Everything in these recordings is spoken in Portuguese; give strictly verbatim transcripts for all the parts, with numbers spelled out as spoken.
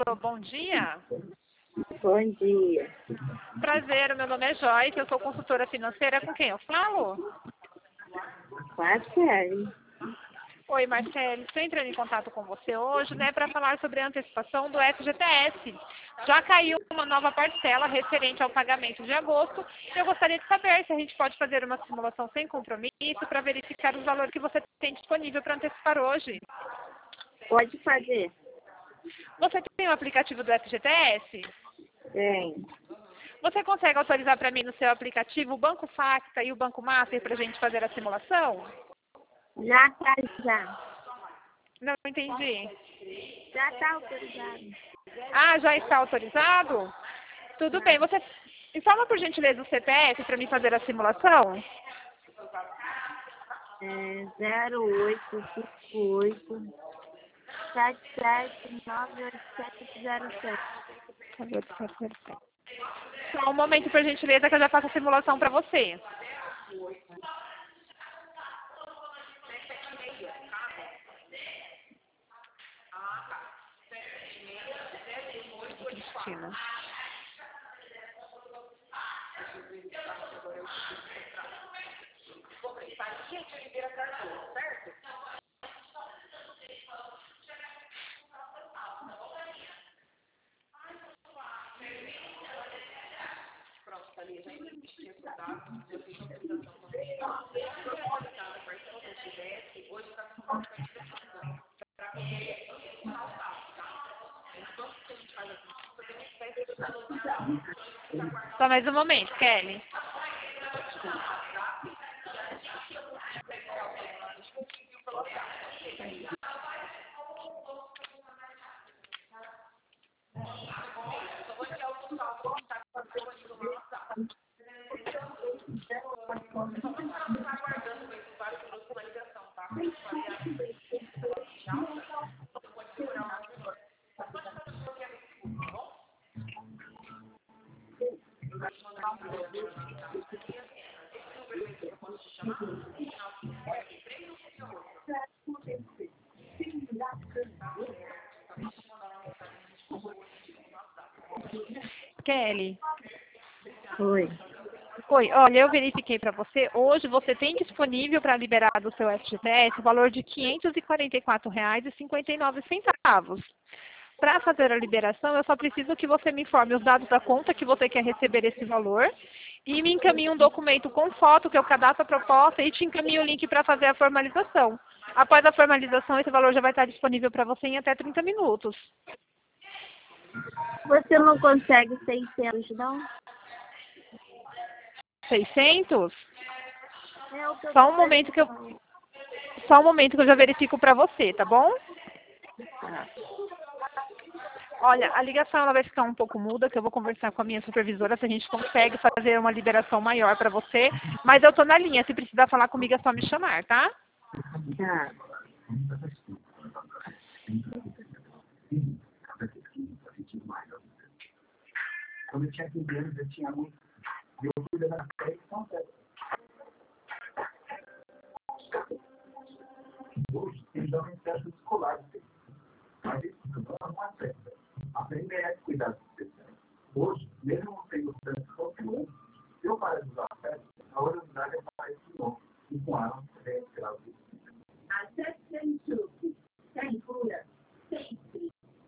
Alô, bom dia. Bom dia. Prazer, o meu nome é Joyce, eu sou consultora financeira. Com quem eu falo? Marcele. Oi, Marcele. Estou entrando em contato com você hoje, né, para falar sobre a antecipação do F G T S. Já caiu uma nova parcela referente ao pagamento de agosto. Eu gostaria de saber se a gente pode fazer uma simulação sem compromisso para verificar os valores que você tem disponível para antecipar hoje. Pode fazer? Você tem o aplicativo do F G T S? Tem. Você consegue autorizar para mim no seu aplicativo o Banco Facta e o Banco Master para a gente fazer a simulação? Já tá, já. Não entendi. Já tá autorizado. Ah, já está autorizado? Tudo bem. Você informa por gentileza o C P F para mim fazer a simulação? É zero oito cinco oito sete sete nove oito sete zero sete. Só um momento, por gentileza, que eu já faço a simulação para você. Cristina. Só mais um momento, Kelly. Kelly. Oi. Oi, olha, eu verifiquei para você. Hoje você tem disponível para liberar do seu F G T S o valor de quinhentos e quarenta e quatro reais e cinquenta e nove centavos. Para fazer a liberação, eu só preciso que você me informe os dados da conta que você quer receber esse valor e me encaminhe um documento com foto, que eu cadastro a proposta, e te encaminhe o link para fazer a formalização. Após a formalização, esse valor já vai estar disponível para você em até trinta minutos. Você não consegue seiscentos, não? seiscentos? É o que eu Só tô um momento que eu, perguntando. só um momento que eu já verifico para você, tá bom? Tá. Olha, a ligação ela vai ficar um pouco muda, que eu vou conversar com a minha supervisora se a gente consegue fazer uma liberação maior para você. Mas eu tô na linha, se precisar falar comigo é só me chamar, tá? Tá. Quando eu tinha quinze anos, eu tinha muito. E eu fui levando a sério e são sérios. Hoje, eles dão em festa escolar. Mas isso não é festa. Aprender é cuidar dos especiais. Hoje, mesmo não tendo tanto qualquer um, se eu parar de usar a festa, a oportunidade aparece de novo. E com ela, é tirar o que. A setecentos, sem cura, sempre.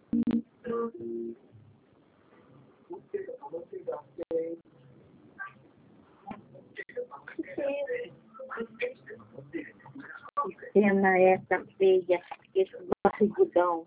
Cena essa feia, esse barrigudão.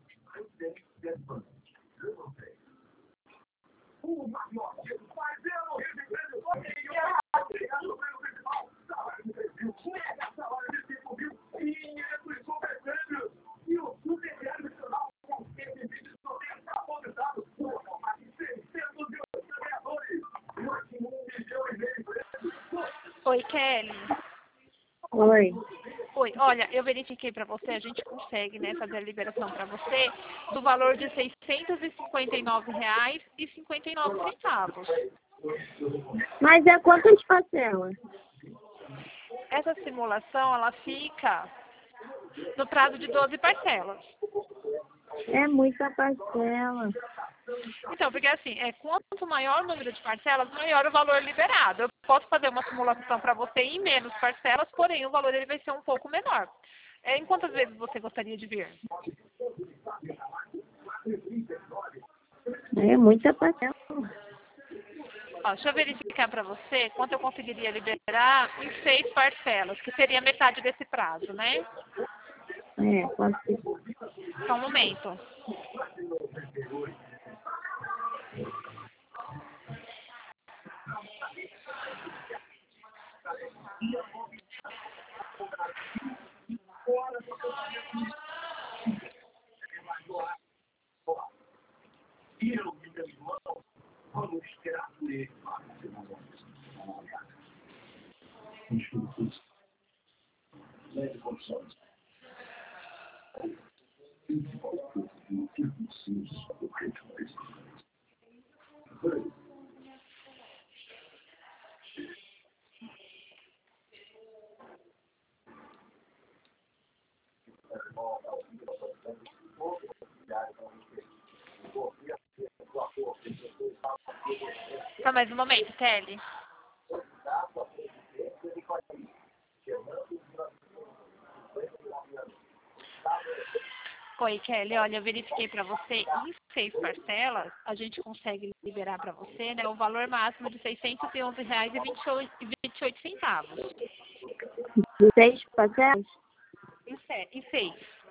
Oi, Kelly. Oi. Oi, olha, eu verifiquei para você, a gente consegue, né, fazer a liberação para você do valor de seiscentos e cinquenta e nove reais e cinquenta e nove centavos. Mas é quantas parcelas? Essa simulação, ela fica no prazo de doze parcelas. É muita parcela. Então, porque assim, é, quanto maior o número de parcelas, maior o valor liberado. Eu posso fazer uma simulação para você em menos parcelas, porém o valor ele vai ser um pouco menor. É, em quantas vezes você gostaria de vir? É muita parcela. Ó, deixa eu verificar para você quanto eu conseguiria liberar em seis parcelas, que seria metade desse prazo, né? É, pode ser. Só um momento. Só mais um momento, Kelly. Oi, Kelly, olha, eu verifiquei para você em seis parcelas, a gente consegue liberar para você, né, o valor máximo de seiscentos e onze reais e vinte e oito centavos. Seis parcelas? Em, se- em seis.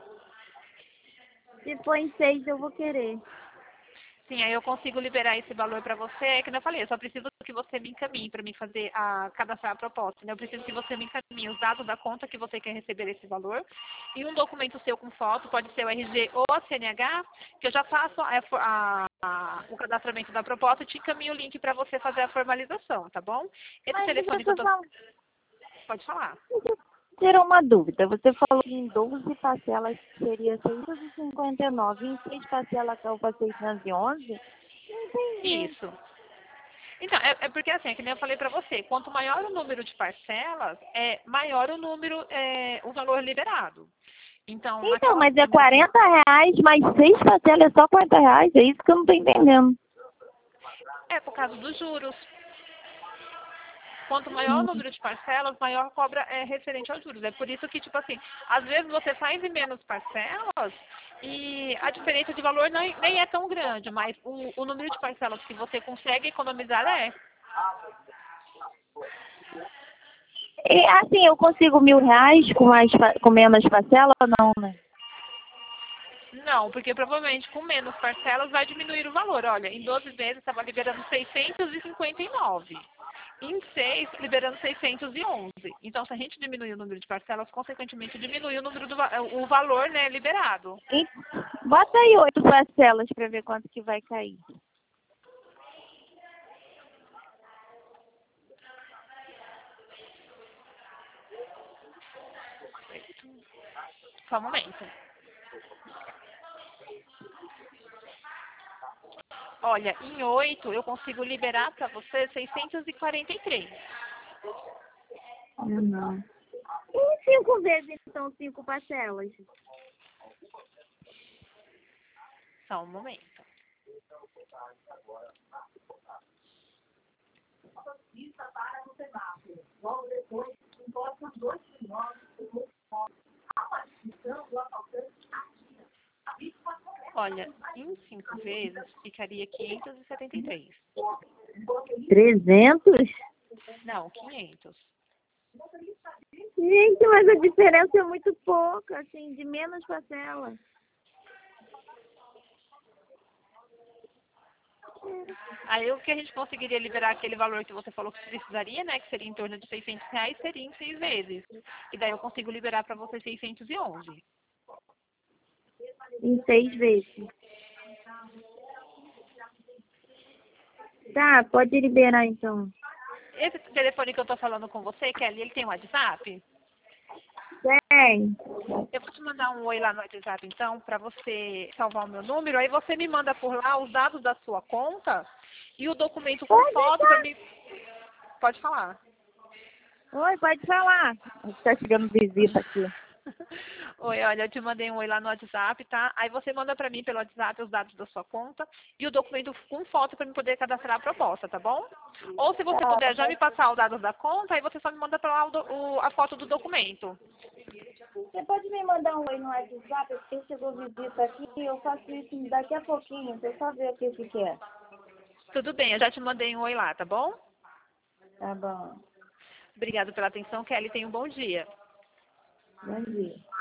Se for em seis, eu vou querer. Sim, aí eu consigo liberar esse valor para você, é que nem eu falei, eu só preciso que você me encaminhe para me fazer a cadastrar a proposta, né? Eu preciso que você me encaminhe os dados da conta que você quer receber esse valor e um documento seu com foto, pode ser o R G ou a C N H, que eu já faço a, a, a, o cadastramento da proposta e te encaminho o link para você fazer a formalização, tá bom? Esse Mas telefone que deixa eu eu tô... falar. Pode falar. Ter uma dúvida. Você falou que em doze parcelas seria seiscentos e cinquenta e nove. Em seis parcelas caiu para seiscentos e onze? Entendi. Isso. Então, é, é porque assim, é que nem eu falei para você, quanto maior o número de parcelas, é maior o número, é, o valor liberado. Então, Então, naquela mas é primeira- quarenta reais, mais seis parcelas é só quarenta reais. É isso que eu não tô entendendo. é por causa dos juros. Quanto maior o número de parcelas, maior cobra é referente aos juros. É por isso que, tipo assim, às vezes você faz em menos parcelas e a diferença de valor nem, nem é tão grande, mas o, o número de parcelas que você consegue economizar é. E assim, eu consigo mil reais com, mais, pa- com menos parcela ou não, né? Não, porque provavelmente com menos parcelas vai diminuir o valor. Olha, em doze vezes estava liberando seiscentos e cinquenta e nove. Em seis, liberando seiscentos e onze. Então, se a gente diminuir o número de parcelas, consequentemente diminui o número do va- o valor, né, liberado. E bota aí oito parcelas para ver quanto que vai cair. Só um momento. Olha, em oito eu consigo liberar para você seiscentos e quarenta e três. Não. E cinco vezes, então, cinco parcelas? Só um momento. Olha, em cinco vezes ficaria quinhentos e setenta e três. trezentos? Não, quinhentos. Gente, mas a diferença é muito pouca, assim, de menos parcelas. Aí o que a gente conseguiria liberar aquele valor que você falou que precisaria, né? Que seria em torno de seiscentos reais, seria em seis vezes. E daí eu consigo liberar para você seiscentos e onze. Em seis vezes. Tá, pode liberar então. Esse telefone que eu tô falando com você, Kelly, ele tem um WhatsApp? Tem. Eu vou te mandar um oi lá no WhatsApp, então, para você salvar o meu número. Aí você me manda por lá os dados da sua conta e o documento com Pode foto deixar. para mim. Pode falar. Oi, pode falar. Está chegando visita aqui. Oi, olha, eu te mandei um oi lá no WhatsApp, tá? Aí você manda pra mim pelo WhatsApp os dados da sua conta e o documento com foto pra eu poder cadastrar a proposta, tá bom? Ou se você Tá, puder já mas me passar os dados da conta, aí você só me manda pra lá o do- o- a foto do documento. você pode me mandar um oi no WhatsApp, porque chegou visita aqui e eu faço isso daqui a pouquinho, deixa eu só ver aqui o que que é. Tudo bem, eu já te mandei um oi lá, tá bom? Tá bom. Obrigada pela atenção, Kelly. Tenha um bom dia. Bom dia.